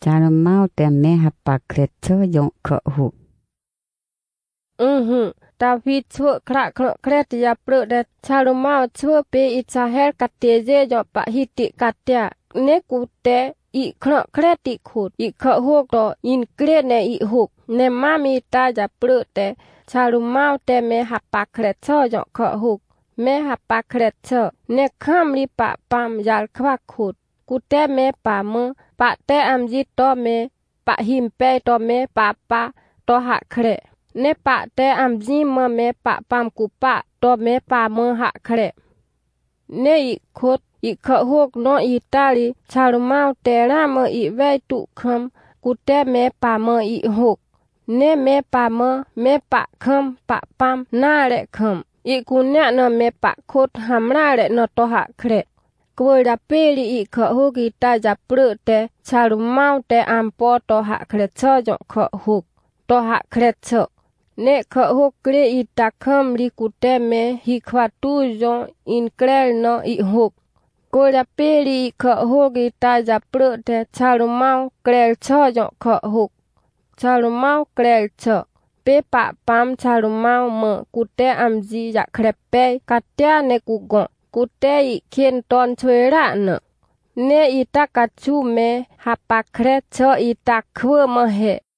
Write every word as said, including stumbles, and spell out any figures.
Cara mau teme hapa kretso yong ke huk. Mhm. David chua krak krak kret ya pro de chalu mau chua pe Israel kateje jo pa hiti katya. Ne kute i krak kret i khut i kha huk do in kret ne i huk. Ne mami ta ja pro de chalu mau te me hapa kretso jo kha huk. Me hapa kretso ne kham li pa pam yal kwa khut. Kute me pa mu pa te am ji to me pa him pe to me pa pa to ha kre. Ne pa te am ji me me pa pam ku pa to me pa me ha kre. Ne i khut i kha huk no i tali chalu mau te ra me i ve tu kham ku te me pa me i huk. Ne me pa me me pa kham pa pam na le kham. I ku ne no me pa khut ham ra le no to ha kre. Kwe da peli i kha huk i ta ja pru te chalu mau te am po to ha kre cho jo kha huk. To ha kre cho. Ne kha huk kre i ta kham li ku te me hi kwa tu jo in krel no i huk. Kwe da peli i kha huk i ta ja pru te chalu mau krel cho jo kha huk. Chalu mau krel cho. Pe pa pam chalu mau me ku te am ji ja kre pe katya ne ku gon. Ku te i kien ton chwe ra ne. Ne i ta ka chu me hapa kre cho i ta kwe me he.